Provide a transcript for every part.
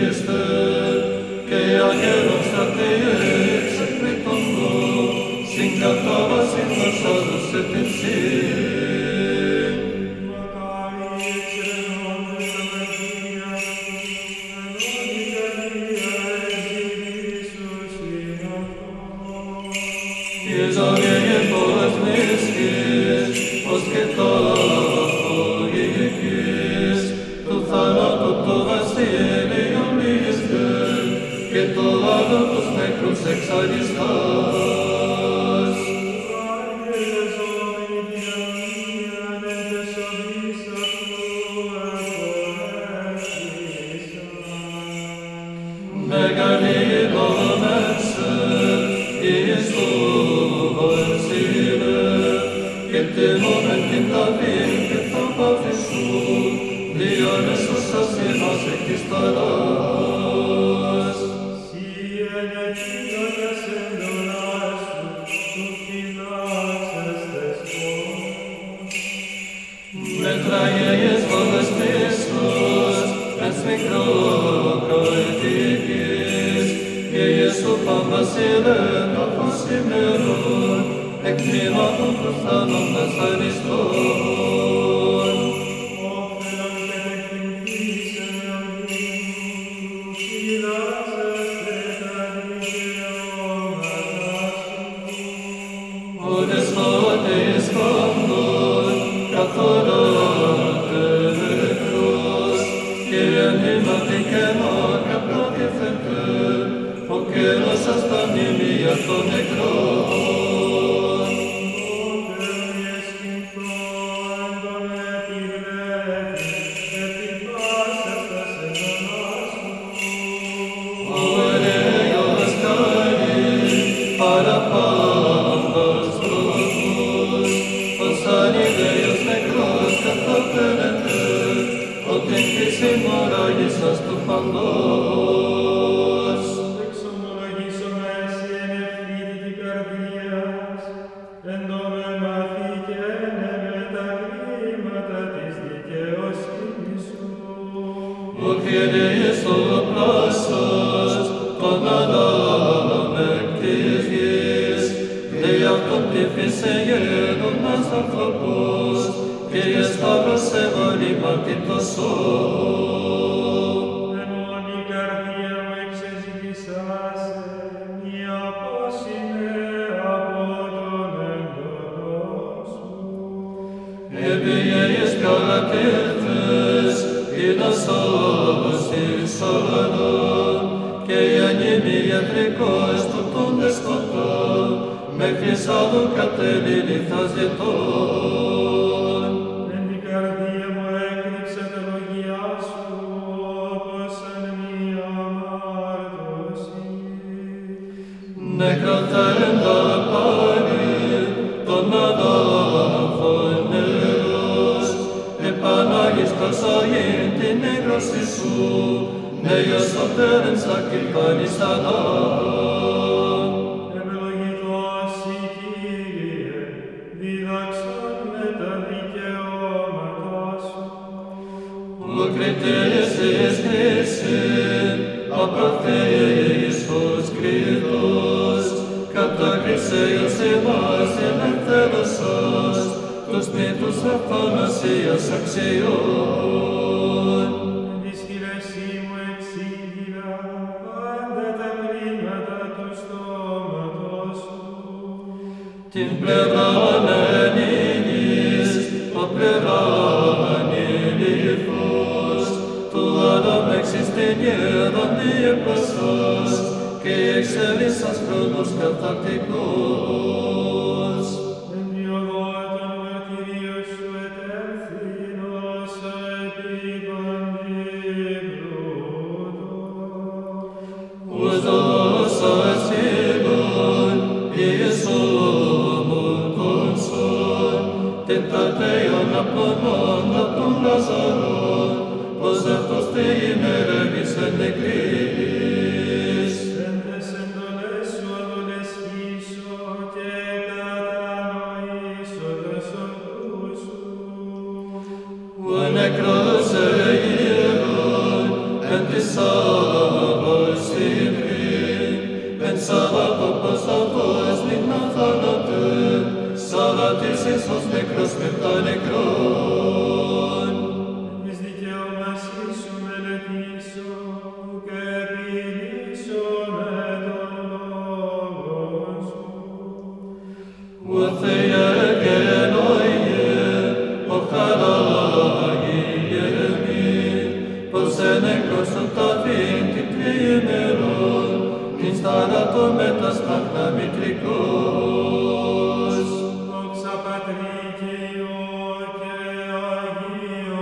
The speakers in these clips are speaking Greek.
Χριστέ, και αγέρων στρατιές εκπληκτωντό, συν κατάβαση μας άδωσε την σύν. Ιεζαβιέ πως μίσκεις, ως και ταγωγικής, του θανάτου το βασίλειον είστε, και το άλλο τους νεκρούς εξαριστάς. Μεγαλύτερομέσαι, Ιησούς είναι, και τιμώμεν την ταβήν και τα πάθη σου, διανέσωσας ημάς εκ της ταράς. Μετραγέγες βόλες πίστος, εν σμικροκροητικής, και Ιησού Παμβασίλε καθώς ημερών, εκ τμήματων προφθάνοντας αριστών. Ο δεσπότης πάντων, καθορώνεται νεκρός, και ενήματη κενό καπρόκεφεται, ο καιρός σας τα μνημεία των νεκρών. Ο ελέος κάνει παραπάντας τρόπους, ως ανιδέος νεκρός καθαπαίνεται, ότι φύση μοράγησας του παντός. Εξομολογήσομαι εσύ εν ευθύτητη καρδίας, εν το μεμαθεί και με τα κρίματα της δικαιοσύνης σου. Ο Κύριος ο πράσος, τον Αδάμεκ της γης, δι' αυτόν τύφησε γένοντας άνθρωπος, και εσταύρωσε βαρύματιτος σώμα. Εμόν η καρδία μου εξεζητησάσε, μια πόσινε από τον εγκοτό σου. Επίγειες καλακέφες, είδα σώστης ορανών, και οι ανήμοι ιατρικός του τον δεσκοτά, μέχρι σάδων κατέβη θαζετών. Εν την καρδία μου έκρυψε τα λογιά σου, όπως εν μία αμάρτωση. Νεκροτέντα πάλι τον αδάφον νερός, επανάγιστος αγίν την νεκρόση σου, νέος σωτέρεν σακυρπάνης Αδάμ. Ευλογητός η Κύριε, διδάξον με τα δικαιώματά σου. Ο κριτήριος εις χρήσιν, απροφθείσος Κρήτος, κατακρισέως ημάς ελευθέρωσας, τους νήτους αυθανασίας αξιών. Εν της χειρεσί μου εξήγηλα, πάντα τα κρίματα του στόματος σου. Την πλευράν ενήγης, ο πλευράν ηλίφος, του Αδάμ εξιστηνιέδον διεπλασσάς, και εξελίσσας χρόνος κατακτικός. Εν διοδότων μαρτυρίων σου ετεύθυνος επί παντίπλουτο. Ουζός ασύλων, Ιησόμον τον σον, τετατέων απονών απ' τον Λαζαρόν, πως αυτός τριημερεύεις εν νεκρής. Εν τες εντολές σου αδολεσχήσω και κατανοήσω τες οδούς σου. Ο νεκρός εγείρον εν της Ivrin, en Savatos autos ligna thanatë, Savatis Iisus necros meta necron. Εις δικαιώμασή σου μελετήσω και επιλύσω με τον λόγο σου. Ουθείε genoie, o χαράγιε μη, πως εν necros τα βίντι τριημερών, την θάνατο μετας μάχνα μητρικός. Δόξα Πατρί και Υιό και Αγίο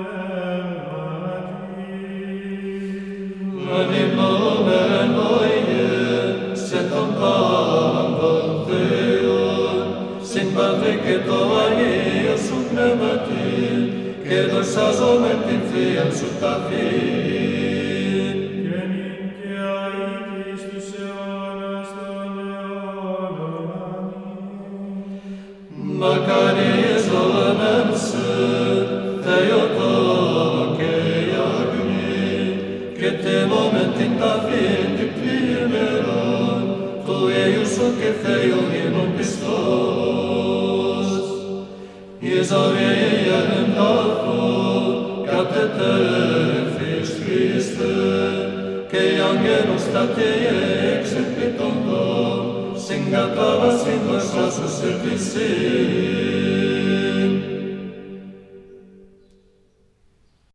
Πνεύματι. Ανυμνόμενοie σε τον πάντων Θεόν, συν Πατρί και το Αγίο σου Πνεύματι, και δοξάζομεν την Θείαν σου ταφήν. Και νυν και αεί και εις τους αιώνας των αιώνων. Αμήν. Μακαριζόμεν σε, Θεοτό και αγνή, και τιμόμεν την ταφήν του πλημμυρών, του Υιού σου και Θεού ημών πιστός. Ιεζαβία εν τάφο, κατετέφης Χριστέ, και οι άγγελος στατιέ εξεπληττόντο, συγκατάβασιν δόξα σου σε πλησίν.